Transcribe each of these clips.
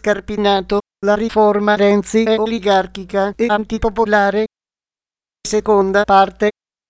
scarpinato, la riforma Renzi è oligarchica e antipopolare. Seconda parte.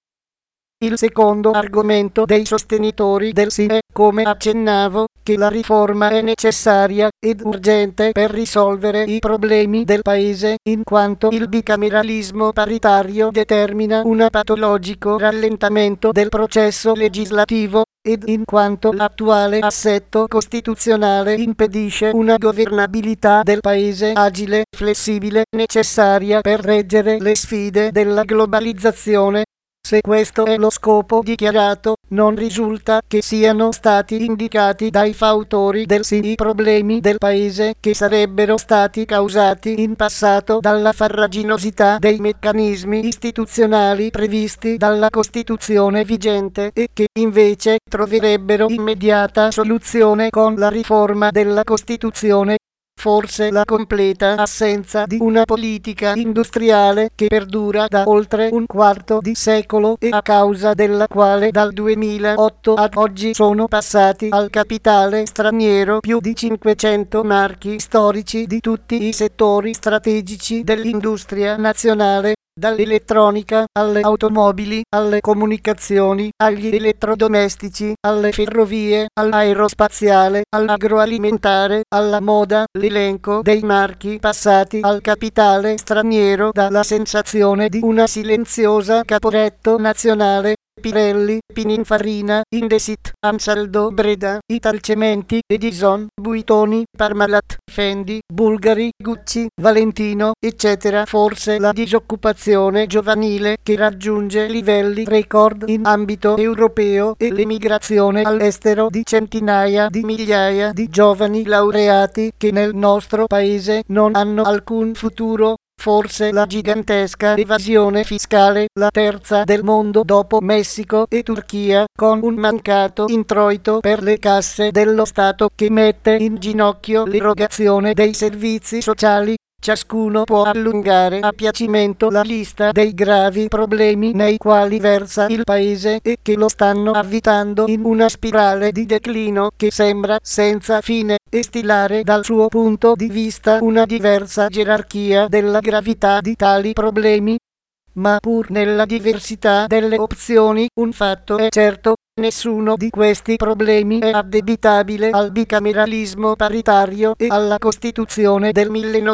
Il secondo argomento dei sostenitori del sì è, come accennavo, che la riforma è necessaria ed urgente per risolvere i problemi del Paese, in quanto il bicameralismo paritario determina un patologico rallentamento del processo legislativo, ed in quanto l'attuale assetto costituzionale impedisce una governabilità del Paese agile, flessibile, necessaria per reggere le sfide della globalizzazione. Se questo è lo scopo dichiarato, non risulta che siano stati indicati dai fautori del sì i problemi del Paese che sarebbero stati causati in passato dalla farraginosità dei meccanismi istituzionali previsti dalla Costituzione vigente e che invece troverebbero immediata soluzione con la riforma della Costituzione. Forse la completa assenza di una politica industriale che perdura da oltre un quarto di secolo e a causa della quale dal 2008 ad oggi sono passati al capitale straniero più di 500 marchi storici di tutti i settori strategici dell'industria nazionale, dall'elettronica alle automobili, alle comunicazioni, agli elettrodomestici, alle ferrovie, all'aerospaziale, all'agroalimentare, alla moda. L'elenco dei marchi passati al capitale straniero dà la sensazione di una silenziosa Caporetto nazionale. Pirelli, Pininfarina, Indesit, Ansaldo Breda, Italcementi, Edison, Buitoni, Parmalat, Fendi, Bulgari, Gucci, Valentino, eccetera. Forse la disoccupazione giovanile che raggiunge livelli record in ambito europeo e l'emigrazione all'estero di centinaia di migliaia di giovani laureati che nel nostro paese non hanno alcun futuro. Forse la gigantesca evasione fiscale, la terza del mondo dopo Messico e Turchia, con un mancato introito per le casse dello Stato che mette in ginocchio l'erogazione dei servizi sociali. Ciascuno può allungare a piacimento la lista dei gravi problemi nei quali versa il Paese e che lo stanno avvitando in una spirale di declino che sembra senza fine e stilare dal suo punto di vista una diversa gerarchia della gravità di tali problemi. Ma pur nella diversità delle opzioni, un fatto è certo: nessuno di questi problemi è addebitabile al bicameralismo paritario e alla Costituzione del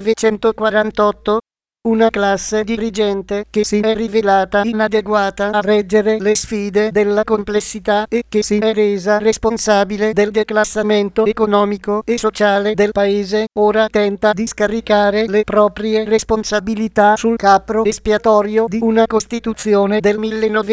1948. Una classe dirigente che si è rivelata inadeguata a reggere le sfide della complessità e che si è resa responsabile del declassamento economico e sociale del Paese, ora tenta di scaricare le proprie responsabilità sul capro espiatorio di una Costituzione del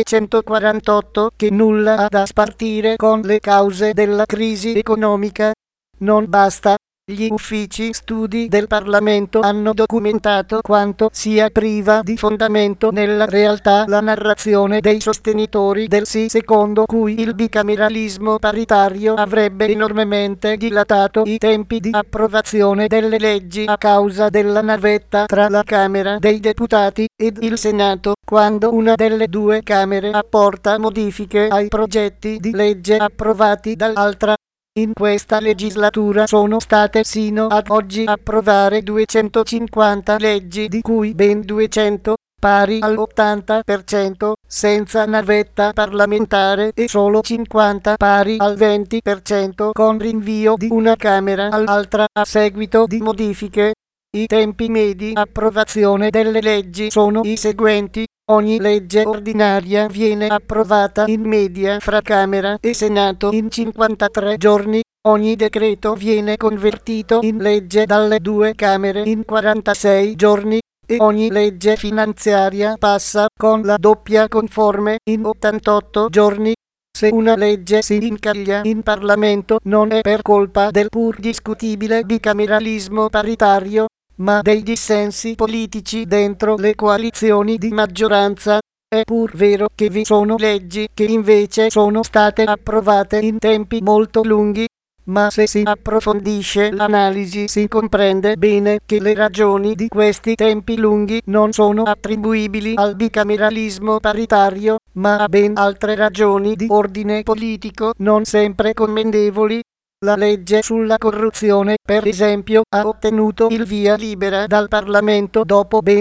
1948 che nulla ha da spartire con le cause della crisi economica. Non basta. Gli uffici studi del Parlamento hanno documentato quanto sia priva di fondamento nella realtà la narrazione dei sostenitori del sì, secondo cui il bicameralismo paritario avrebbe enormemente dilatato i tempi di approvazione delle leggi a causa della navetta tra la Camera dei Deputati ed il Senato, quando una delle due Camere apporta modifiche ai progetti di legge approvati dall'altra. In questa legislatura sono state sino ad oggi approvare 250 leggi, di cui ben 200, pari all'80%, senza navetta parlamentare e solo 50, pari al 20%, con rinvio di una Camera all'altra a seguito di modifiche. I tempi medi approvazione delle leggi sono i seguenti. Ogni legge ordinaria viene approvata in media fra Camera e Senato in 53 giorni, ogni decreto viene convertito in legge dalle due Camere in 46 giorni e ogni legge finanziaria passa con la doppia conforme in 88 giorni. Se una legge si incaglia in Parlamento non è per colpa del pur discutibile bicameralismo paritario, ma dei dissensi politici dentro le coalizioni di maggioranza. È pur vero che vi sono leggi che invece sono state approvate in tempi molto lunghi, ma se si approfondisce l'analisi si comprende bene che le ragioni di questi tempi lunghi non sono attribuibili al bicameralismo paritario, ma a ben altre ragioni di ordine politico non sempre commendevoli. La legge sulla corruzione, per esempio, ha ottenuto il via libera dal Parlamento dopo ben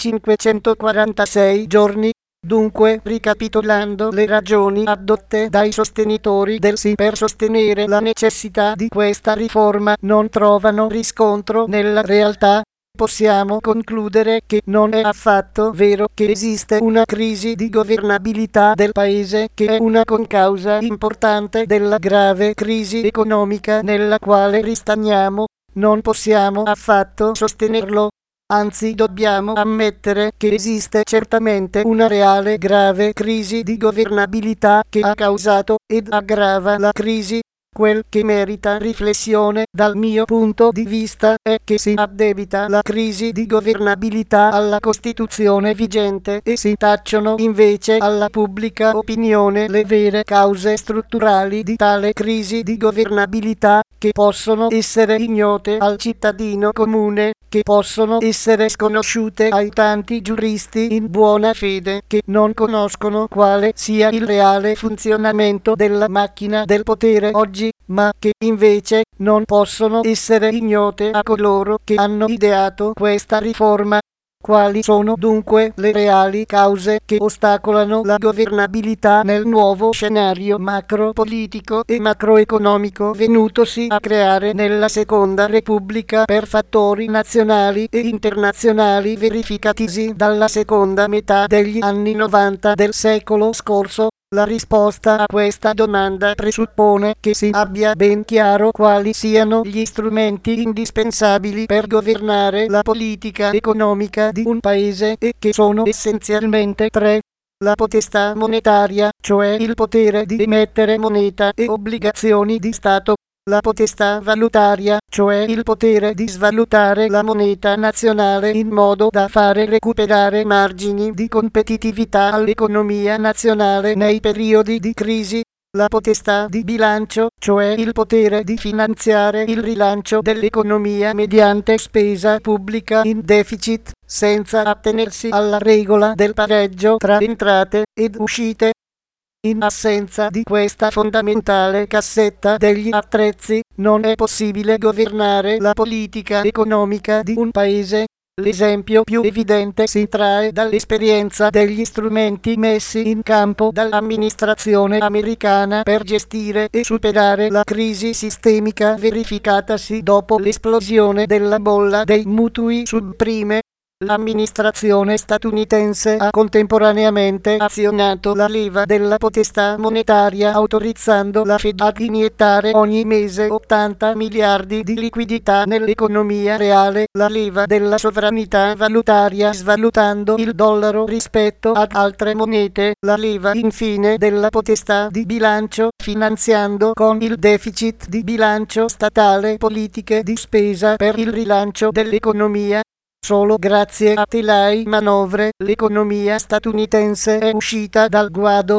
1546 giorni. Dunque, ricapitolando le ragioni addotte dai sostenitori del sì per sostenere la necessità di questa riforma non trovano riscontro nella realtà. Possiamo concludere che non è affatto vero che esiste una crisi di governabilità del Paese che è una concausa importante della grave crisi economica nella quale ristagniamo. Non possiamo affatto sostenerlo. Anzi, dobbiamo ammettere che esiste certamente una reale grave crisi di governabilità che ha causato ed aggrava la crisi. Quel che merita riflessione dal mio punto di vista è che si addebita la crisi di governabilità alla Costituzione vigente e si tacciono invece alla pubblica opinione le vere cause strutturali di tale crisi di governabilità, che possono essere ignote al cittadino comune, che possono essere sconosciute ai tanti giuristi in buona fede che non conoscono quale sia il reale funzionamento della macchina del potere oggi, ma che invece non possono essere ignote a coloro che hanno ideato questa riforma. Quali sono dunque le reali cause che ostacolano la governabilità nel nuovo scenario macropolitico e macroeconomico venutosi a creare nella Seconda Repubblica per fattori nazionali e internazionali verificatisi dalla seconda metà degli anni 90 del secolo scorso? La risposta a questa domanda presuppone che si abbia ben chiaro quali siano gli strumenti indispensabili per governare la politica economica di un paese e che sono essenzialmente tre. La potestà monetaria, cioè il potere di emettere moneta e obbligazioni di Stato. La potestà valutaria, cioè il potere di svalutare la moneta nazionale in modo da fare recuperare margini di competitività all'economia nazionale nei periodi di crisi. La potestà di bilancio, cioè il potere di finanziare il rilancio dell'economia mediante spesa pubblica in deficit, senza attenersi alla regola del pareggio tra entrate ed uscite. In assenza di questa fondamentale cassetta degli attrezzi, non è possibile governare la politica economica di un paese. L'esempio più evidente si trae dall'esperienza degli strumenti messi in campo dall'amministrazione americana per gestire e superare la crisi sistemica verificatasi dopo l'esplosione della bolla dei mutui subprime. L'amministrazione statunitense ha contemporaneamente azionato la leva della potestà monetaria autorizzando la Fed ad iniettare ogni mese 80 miliardi di liquidità nell'economia reale, la leva della sovranità valutaria svalutando il dollaro rispetto ad altre monete, la leva infine della potestà di bilancio finanziando con il deficit di bilancio statale politiche di spesa per il rilancio dell'economia. Solo grazie a tali manovre l'economia statunitense è uscita dal guado.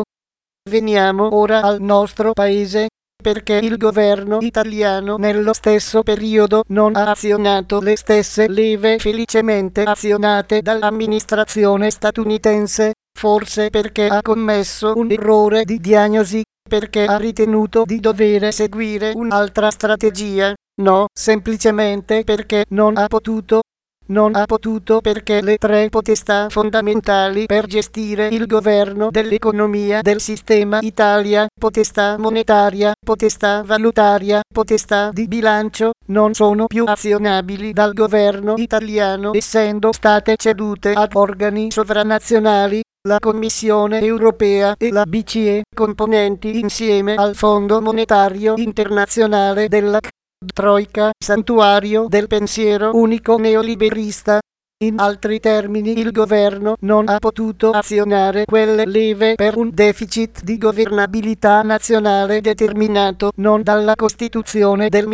Veniamo ora al nostro paese, perché il governo italiano nello stesso periodo non ha azionato le stesse leve felicemente azionate dall'amministrazione statunitense, forse perché ha commesso un errore di diagnosi, perché ha ritenuto di dover seguire un'altra strategia, no, semplicemente perché non ha potuto. Non ha potuto perché le tre potestà fondamentali per gestire il governo dell'economia del sistema Italia, potestà monetaria, potestà valutaria, potestà di bilancio, non sono più azionabili dal governo italiano essendo state cedute ad organi sovranazionali, la Commissione europea e la BCE, componenti insieme al Fondo monetario internazionale della Troika, santuario del pensiero unico neoliberista. In altri termini, il governo non ha potuto azionare quelle leve per un deficit di governabilità nazionale determinato non dalla Costituzione del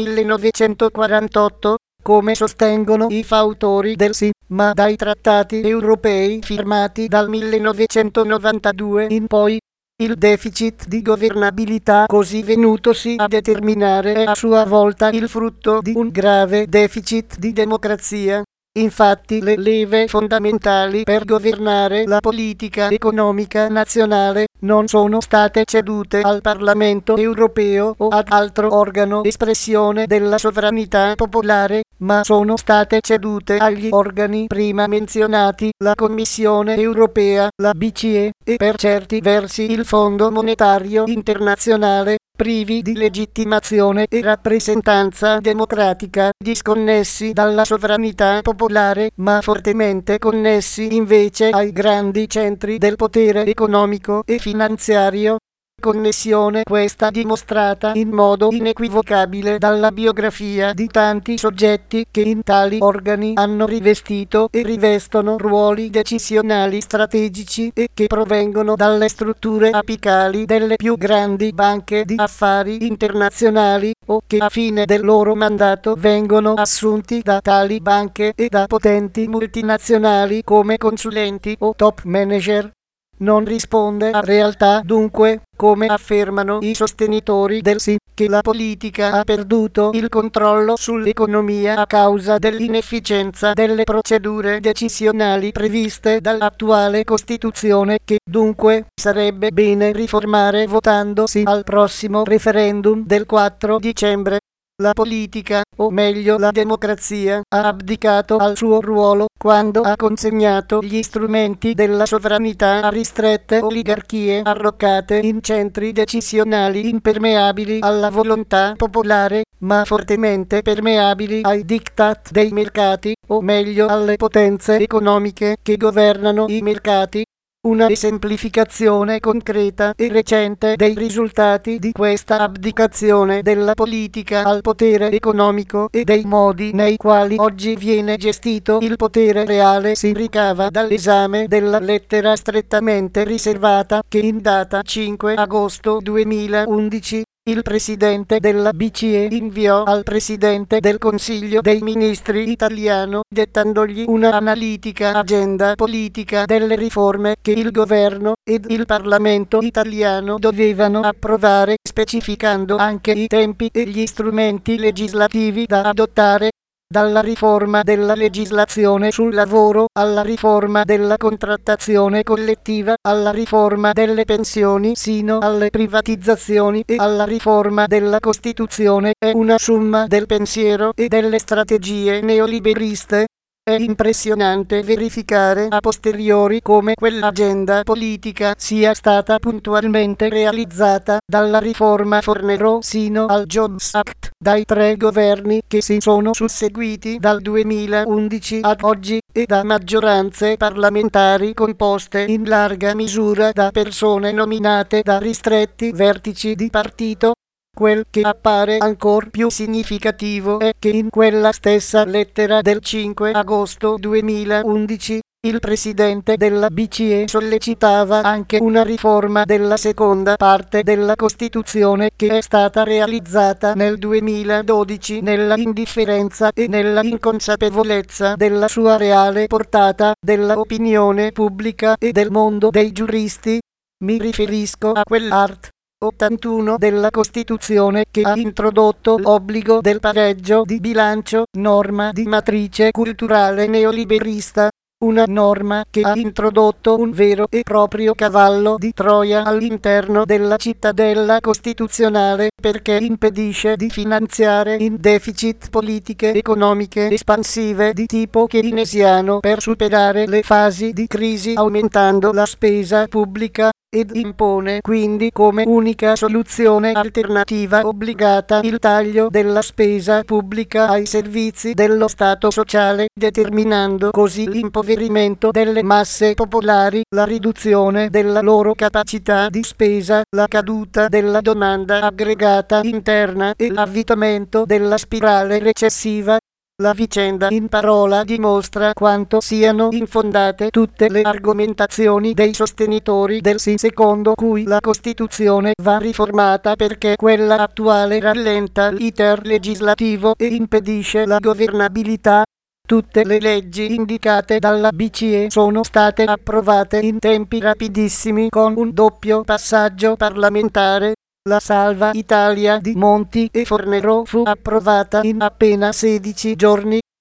1948, come sostengono i fautori del sì, ma dai trattati europei firmati dal 1992 in poi. Il deficit di governabilità così venutosi a determinare è a sua volta il frutto di un grave deficit di democrazia. Infatti le leve fondamentali per governare la politica economica nazionale non sono state cedute al Parlamento europeo o ad altro organo espressione della sovranità popolare, ma sono state cedute agli organi prima menzionati, la Commissione europea, la BCE e per certi versi il Fondo monetario internazionale, privi di legittimazione e rappresentanza democratica, disconnessi dalla sovranità popolare, ma fortemente connessi invece ai grandi centri del potere economico e finanziario. Connessione questa dimostrata in modo inequivocabile dalla biografia di tanti soggetti che in tali organi hanno rivestito e rivestono ruoli decisionali strategici e che provengono dalle strutture apicali delle più grandi banche di affari internazionali o che a fine del loro mandato vengono assunti da tali banche e da potenti multinazionali come consulenti o top manager. Non risponde a realtà dunque, come affermano i sostenitori del sì, che la politica ha perduto il controllo sull'economia a causa dell'inefficienza delle procedure decisionali previste dall'attuale Costituzione, che dunque sarebbe bene riformare votando sì al prossimo referendum del 4 dicembre. La politica, o meglio la democrazia, ha abdicato al suo ruolo quando ha consegnato gli strumenti della sovranità a ristrette oligarchie arroccate in centri decisionali impermeabili alla volontà popolare, ma fortemente permeabili ai diktat dei mercati, o meglio alle potenze economiche che governano i mercati. Una esemplificazione concreta e recente dei risultati di questa abdicazione della politica al potere economico e dei modi nei quali oggi viene gestito il potere reale si ricava dall'esame della lettera strettamente riservata che in data 5 agosto 2011 il Presidente della BCE inviò al Presidente del Consiglio dei Ministri italiano, dettandogli una analitica agenda politica delle riforme che il governo ed il Parlamento italiano dovevano approvare, specificando anche i tempi e gli strumenti legislativi da adottare. Dalla riforma della legislazione sul lavoro, alla riforma della contrattazione collettiva, alla riforma delle pensioni, sino alle privatizzazioni e alla riforma della Costituzione, è una summa del pensiero e delle strategie neoliberiste. È impressionante verificare a posteriori come quell'agenda politica sia stata puntualmente realizzata, dalla riforma Fornero sino al Jobs Act, dai 3 governi che si sono susseguiti dal 2011 ad oggi e da maggioranze parlamentari composte in larga misura da persone nominate da ristretti vertici di partito. Quel che appare ancor più significativo è che in quella stessa lettera del 5 agosto 2011 il Presidente della BCE sollecitava anche una riforma della seconda parte della Costituzione che è stata realizzata nel 2012 nella indifferenza e nella inconsapevolezza della sua reale portata, della opinione pubblica e del mondo dei giuristi. Mi riferisco a quell'art. 81 della Costituzione che ha introdotto l'obbligo del pareggio di bilancio, norma di matrice culturale neoliberista. Una norma che ha introdotto un vero e proprio cavallo di Troia all'interno della cittadella costituzionale perché impedisce di finanziare in deficit politiche economiche espansive di tipo keynesiano per superare le fasi di crisi aumentando la spesa pubblica ed impone quindi come unica soluzione alternativa obbligata il taglio della spesa pubblica ai servizi dello Stato sociale, determinando così l'impoverimento delle masse popolari, la riduzione della loro capacità di spesa, la caduta della domanda aggregata interna e l'avvitamento della spirale recessiva. La vicenda in parola dimostra quanto siano infondate tutte le argomentazioni dei sostenitori del sì secondo cui la Costituzione va riformata perché quella attuale rallenta l'iter legislativo e impedisce la governabilità. Tutte le leggi indicate dalla BCE sono state approvate in tempi rapidissimi con un doppio passaggio parlamentare. La Salva Italia di Monti e Fornero fu approvata in appena 16 giorni.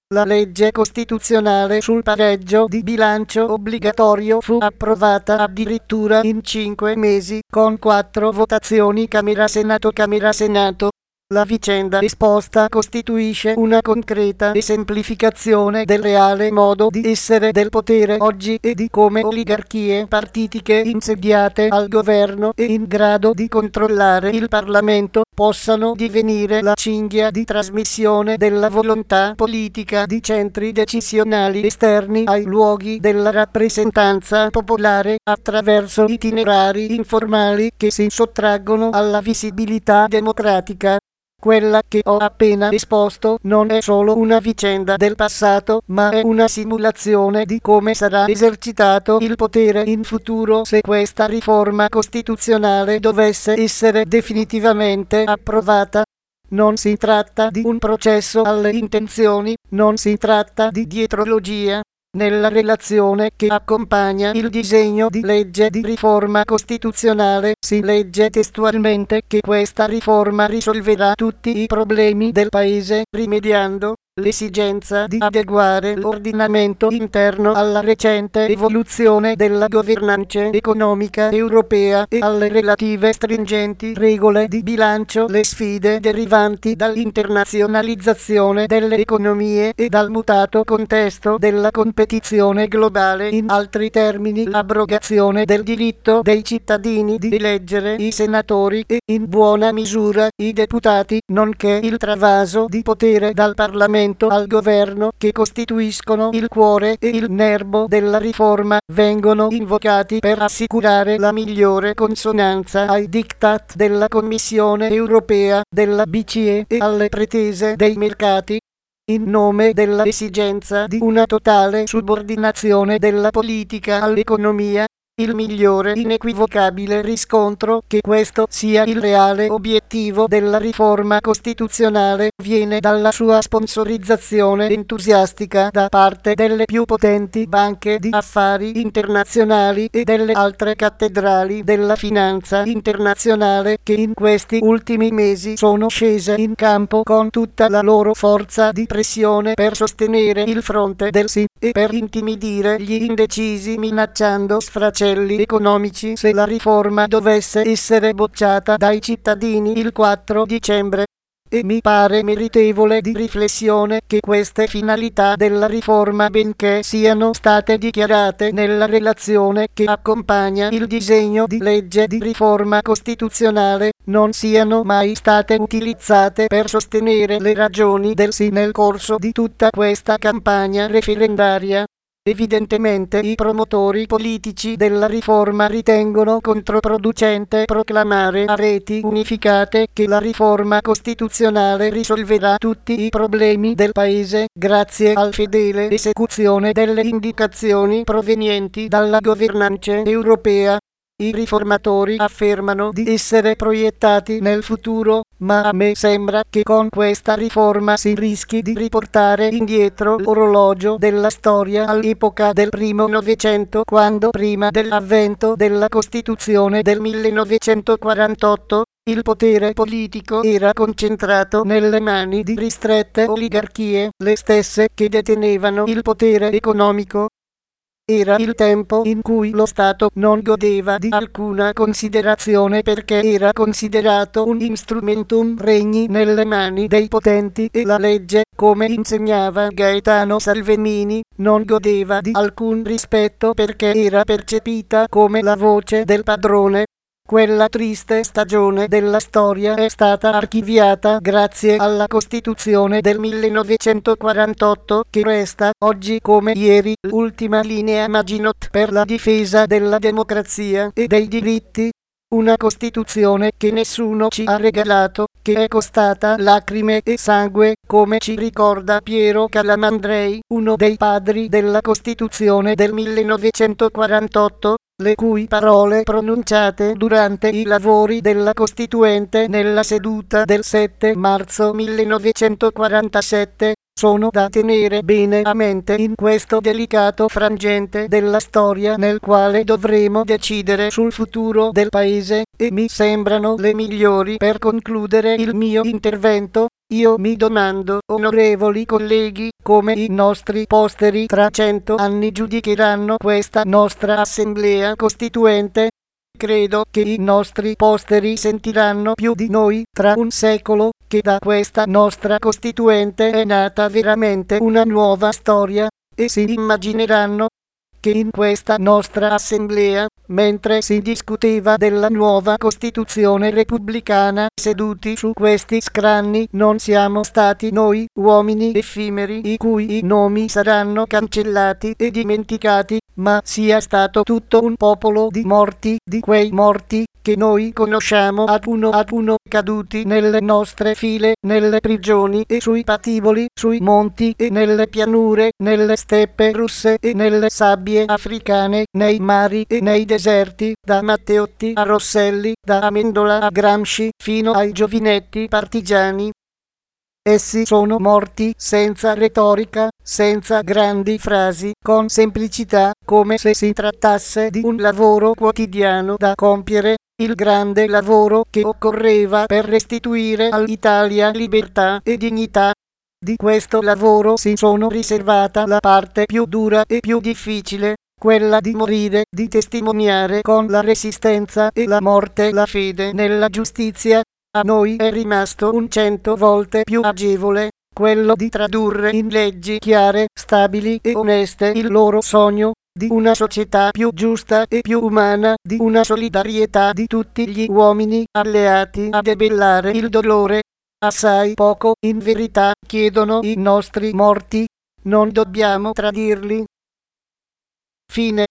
La legge costituzionale sul pareggio di bilancio obbligatorio fu approvata addirittura in 5 mesi, con 4 votazioni Camera-Senato. La vicenda esposta costituisce una concreta esemplificazione del reale modo di essere del potere oggi e di come oligarchie partitiche insediate al governo e in grado di controllare il Parlamento possano divenire la cinghia di trasmissione della volontà politica di centri decisionali esterni ai luoghi della rappresentanza popolare attraverso itinerari informali che si sottraggono alla visibilità democratica. Quella che ho appena esposto non è solo una vicenda del passato, ma è una simulazione di come sarà esercitato il potere in futuro se questa riforma costituzionale dovesse essere definitivamente approvata. Non si tratta di un processo alle intenzioni, non si tratta di dietrologia. Nella relazione che accompagna il disegno di legge di riforma costituzionale si legge testualmente che questa riforma risolverà tutti i problemi del Paese, rimediando l'esigenza di adeguare l'ordinamento interno alla recente evoluzione della governance economica europea e alle relative stringenti regole di bilancio, le sfide derivanti dall'internazionalizzazione delle economie e dal mutato contesto della competizione globale, in altri termini l'abrogazione del diritto dei cittadini di eleggere i senatori e, in buona misura, i deputati, nonché il travaso di potere dal Parlamento al governo che costituiscono il cuore e il nerbo della riforma, vengono invocati per assicurare la migliore consonanza ai diktat della Commissione europea, della BCE e alle pretese dei mercati, in nome della esigenza di una totale subordinazione della politica all'economia. Il migliore inequivocabile riscontro che questo sia il reale obiettivo della riforma costituzionale viene dalla sua sponsorizzazione entusiastica da parte delle più potenti banche di affari internazionali e delle altre cattedrali della finanza internazionale che in questi ultimi mesi sono scese in campo con tutta la loro forza di pressione per sostenere il fronte del sì e per intimidire gli indecisi minacciando sfracelli economici se la riforma dovesse essere bocciata dai cittadini il 4 dicembre. E mi pare meritevole di riflessione che queste finalità della riforma, benché siano state dichiarate nella relazione che accompagna il disegno di legge di riforma costituzionale, non siano mai state utilizzate per sostenere le ragioni del sì nel corso di tutta questa campagna referendaria. Evidentemente i promotori politici della riforma ritengono controproducente proclamare a reti unificate che la riforma costituzionale risolverà tutti i problemi del Paese grazie al fedele esecuzione delle indicazioni provenienti dalla governance europea. I riformatori affermano di essere proiettati nel futuro, ma a me sembra che con questa riforma si rischi di riportare indietro l'orologio della storia all'epoca del primo Novecento, quando prima dell'avvento della Costituzione del 1948 il potere politico era concentrato nelle mani di ristrette oligarchie, le stesse che detenevano il potere economico. Era il tempo in cui lo Stato non godeva di alcuna considerazione perché era considerato un instrumentum regni nelle mani dei potenti e la legge, come insegnava Gaetano Salvemini, non godeva di alcun rispetto perché era percepita come la voce del padrone. Quella triste stagione della storia è stata archiviata grazie alla Costituzione del 1948 che resta oggi come ieri l'ultima linea Maginot per la difesa della democrazia e dei diritti. Una Costituzione che nessuno ci ha regalato, che è costata lacrime e sangue, come ci ricorda Piero Calamandrei, uno dei padri della Costituzione del 1948, le cui parole pronunciate durante i lavori della Costituente nella seduta del 7 marzo 1947 sono da tenere bene a mente in questo delicato frangente della storia nel quale dovremo decidere sul futuro del Paese, e mi sembrano le migliori per concludere il mio intervento. Io mi domando, onorevoli colleghi, come i nostri posteri tra 100 anni giudicheranno questa nostra Assemblea Costituente. Credo che i nostri posteri sentiranno più di noi tra un secolo che da questa nostra Costituente è nata veramente una nuova storia, e si immagineranno che in questa nostra Assemblea, mentre si discuteva della nuova Costituzione repubblicana, seduti su questi scranni non siamo stati noi, uomini effimeri i cui i nomi saranno cancellati e dimenticati, ma sia stato tutto un popolo di morti, di quei morti che noi conosciamo ad uno caduti nelle nostre file, nelle prigioni e sui patiboli, sui monti e nelle pianure, nelle steppe russe e nelle sabbie africane, nei mari e nei deserti, da Matteotti a Rosselli, da Amendola a Gramsci, fino ai giovinetti partigiani. Essi sono morti senza retorica, senza grandi frasi, con semplicità, come se si trattasse di un lavoro quotidiano da compiere, il grande lavoro che occorreva per restituire all'Italia libertà e dignità. Di questo lavoro si sono riservata la parte più dura e più difficile, quella di morire, di testimoniare con la resistenza e la morte la fede nella giustizia. A noi è rimasto un 100 volte più agevole, quello di tradurre in leggi chiare, stabili e oneste il loro sogno di una società più giusta e più umana, di una solidarietà di tutti gli uomini alleati a debellare il dolore. Assai poco, in verità, chiedono i nostri morti. Non dobbiamo tradirli. Fine.